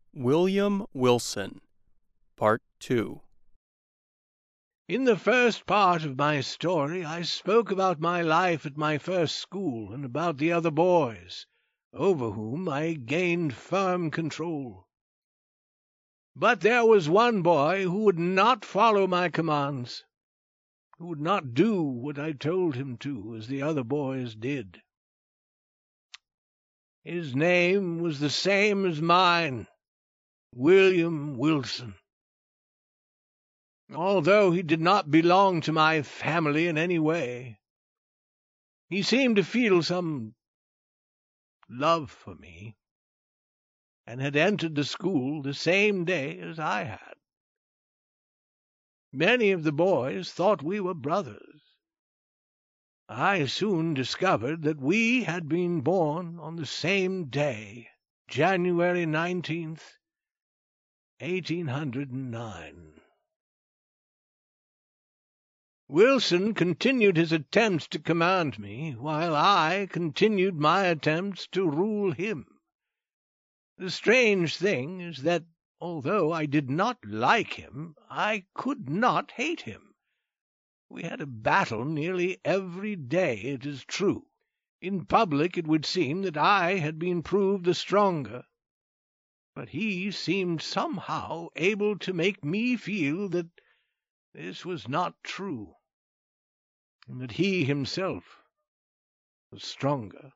William Wilson, Part 2. In the first part of my story I spoke about my life at my first school, and about the other boys, over whom I gained firm control. But there was one boy who would not follow my commands, who would not do what I told him to, as the other boys did. His name was the same as mine, William Wilson. Although he did not belong to my family in any way, he seemed to feel some love for me, and had entered the school the same day as I had. Many of the boys thought we were brothers. I soon discovered that we had been born on the same day, January 19th, 1809. Wilson continued his attempts to command me, while I continued my attempts to rule him. The strange thing is that, although I did not like him, I could not hate him. We had a battle nearly every day, it is true. In public it would seem that I had been proved the stronger, but he seemed somehow able to make me feel that this was not true, and that he himself was stronger.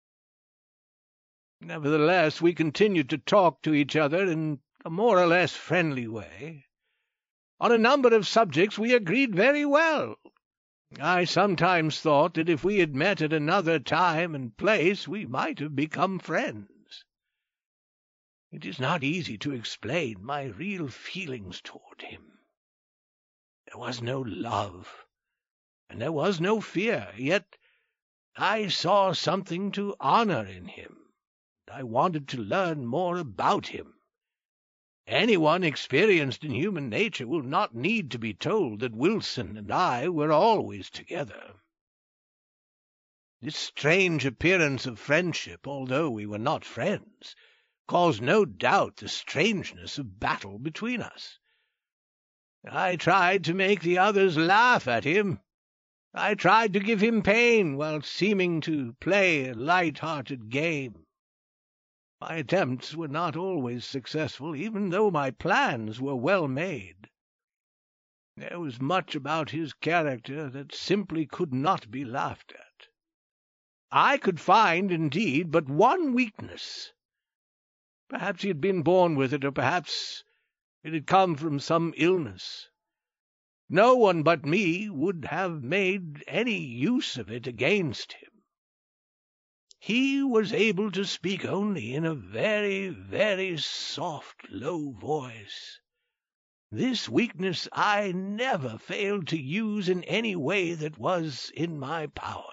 Nevertheless, we continued to talk to each other in a more or less friendly way. On a number of subjects we agreed very well. I sometimes thought that if we had met at another time and place we might have become friends. It is not easy to explain my real feelings toward him. There was no love, and there was no fear, yet I saw something to honor in him. I wanted to learn more about him. Anyone experienced in human nature will not need to be told that Wilson and I were always together. This strange appearance of friendship, although we were not friends, caused no doubt the strangeness of battle between us. I tried to make the others laugh at him. I tried to give him pain while seeming to play a light-hearted game. My attempts were not always successful, even though my plans were well made. There was much about his character that simply could not be laughed at. I could find, indeed, but one weakness. Perhaps he had been born with it, or perhaps it had come from some illness. No one but me would have made any use of it against him. He was able to speak only in a very, very soft, low voice. This weakness I never failed to use in any way that was in my power.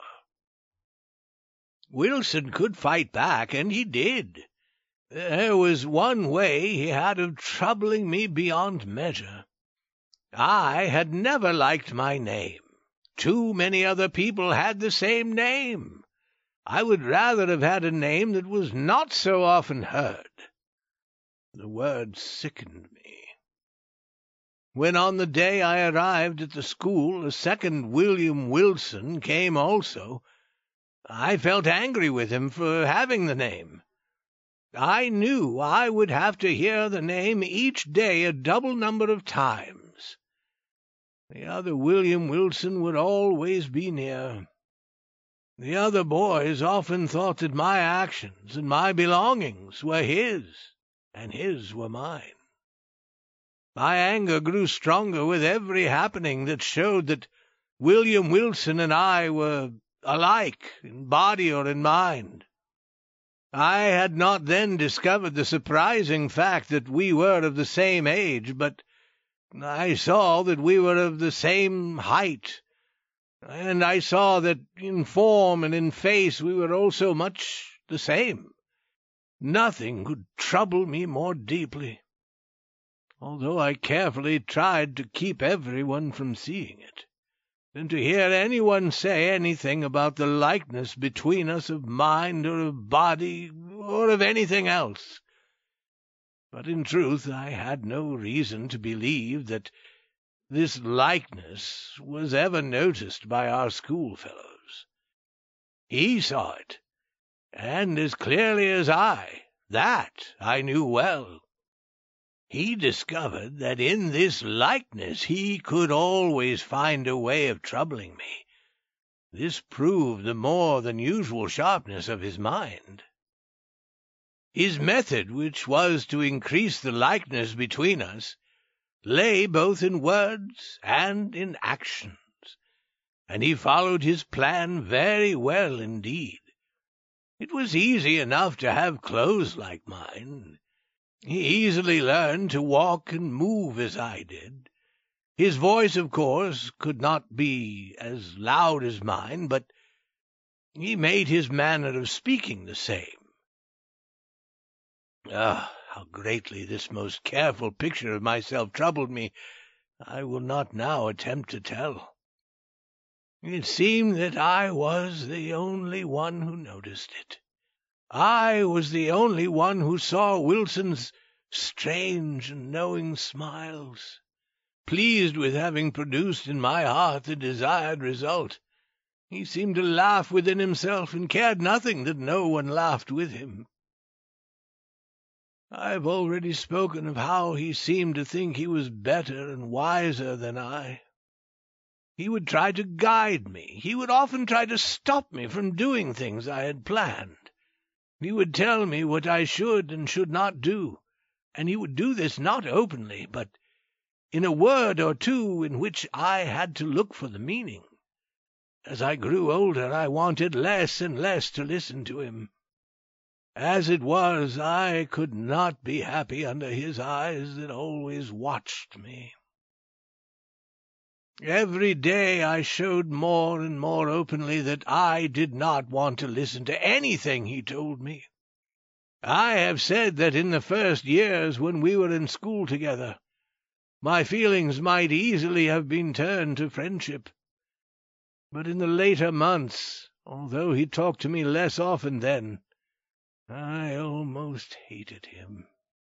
Wilson could fight back, and he did. There was one way he had of troubling me beyond measure. I had never liked my name. Too many other people had the same name. I would rather have had a name that was not so often heard. The word sickened me. When on the day I arrived at the school a second William Wilson came also, I felt angry with him for having the name. I knew I would have to hear the name each day a double number of times. The other William Wilson would always be near. The other boys often thought that my actions and my belongings were his, and his were mine. My anger grew stronger with every happening that showed that William Wilson and I were alike in body or in mind. I had not then discovered the surprising fact that we were of the same age, but I saw that we were of the same height, and I saw that in form and in face we were also much the same. Nothing could trouble me more deeply, although I carefully tried to keep everyone from seeing it, than to hear anyone say anything about the likeness between us of mind or of body or of anything else. But in truth I had no reason to believe that this likeness was ever noticed by our schoolfellows. He saw it, and as clearly as I. That I knew well. He discovered that in this likeness he could always find a way of troubling me. This proved the more than usual sharpness of his mind. His method, which was to increase the likeness between us, lay both in words and in actions, and he followed his plan very well indeed. It was easy enough to have clothes like mine. He easily learned to walk and move as I did. His voice, of course, could not be as loud as mine, but he made his manner of speaking the same. Ah, how greatly this most careful picture of myself troubled me, I will not now attempt to tell. It seemed that I was the only one who noticed it. I was the only one who saw Wilson's strange and knowing smiles, pleased with having produced in my heart the desired result. He seemed to laugh within himself, and cared nothing that no one laughed with him. I have already spoken of how he seemed to think he was better and wiser than I. He would try to guide me. He would often try to stop me from doing things I had planned. He would tell me what I should and should not do, and he would do this not openly, but in a word or two in which I had to look for the meaning. As I grew older, I wanted less and less to listen to him. As it was, I could not be happy under his eyes that always watched me. Every day I showed more and more openly that I did not want to listen to anything he told me. I have said that in the first years when we were in school together, my feelings might easily have been turned to friendship. But in the later months, although he talked to me less often then, I almost hated him.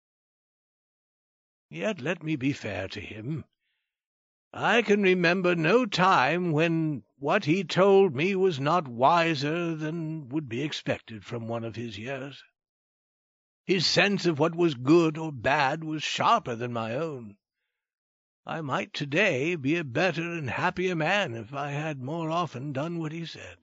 Yet let me be fair to him. I can remember no time when what he told me was not wiser than would be expected from one of his years. His sense of what was good or bad was sharper than my own. I might today be a better and happier man if I had more often done what he said.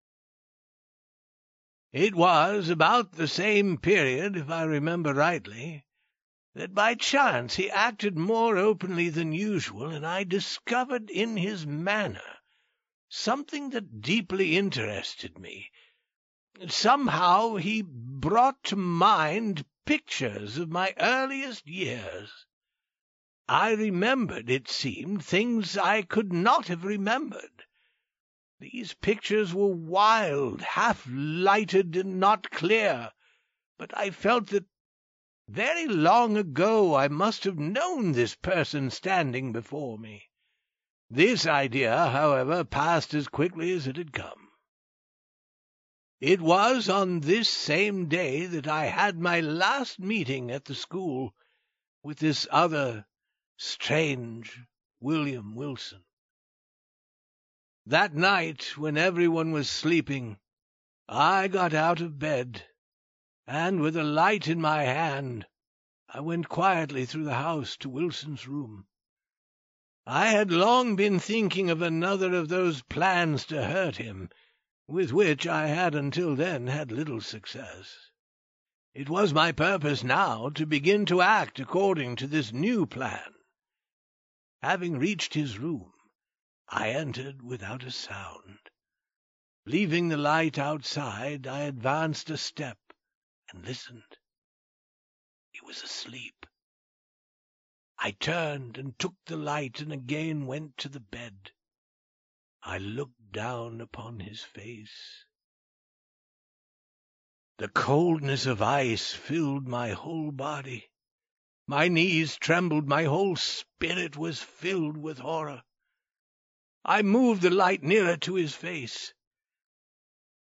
It was about the same period, if I remember rightly, that by chance he acted more openly than usual, and I discovered in his manner something that deeply interested me. Somehow he brought to mind pictures of my earliest years. I remembered, it seemed, things I could not have remembered. These pictures were wild, half-lighted, and not clear, but I felt that very long ago I must have known this person standing before me. This idea, however, passed as quickly as it had come. It was on this same day that I had my last meeting at the school with this other strange William Wilson. That night, when everyone was sleeping, I got out of bed, and with a light in my hand, I went quietly through the house to Wilson's room. I had long been thinking of another of those plans to hurt him, with which I had until then had little success. It was my purpose now to begin to act according to this new plan. Having reached his room, I entered without a sound. Leaving the light outside, I advanced a step and listened. He was asleep. I turned and took the light and again went to the bed. I looked down upon his face. The coldness of ice filled my whole body. My knees trembled, my whole spirit was filled with horror. I moved the light nearer to his face.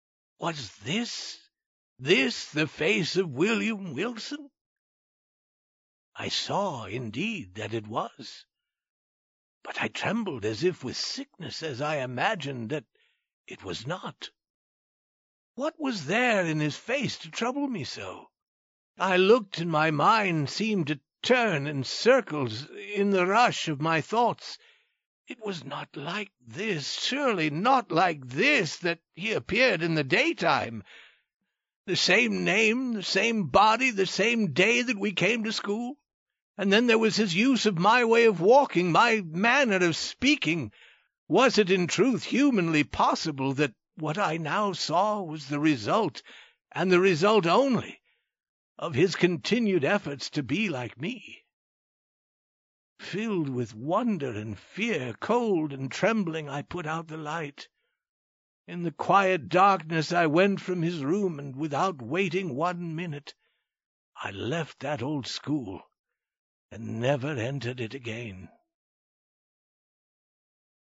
Was this the face of William Wilson? I saw, indeed, that it was. But I trembled as if with sickness as I imagined that it was not. What was there in his face to trouble me so? I looked, and my mind seemed to turn in circles in the rush of my thoughts. It was not like this, surely not like this, that he appeared in the daytime. The same name, the same body, the same day that we came to school. And then there was his use of my way of walking, my manner of speaking. Was it in truth humanly possible that what I now saw was the result, and the result only, of his continued efforts to be like me? Filled with wonder and fear, cold and trembling, I put out the light. In the quiet darkness I went from his room, and without waiting 1 minute, I left that old school, and never entered it again.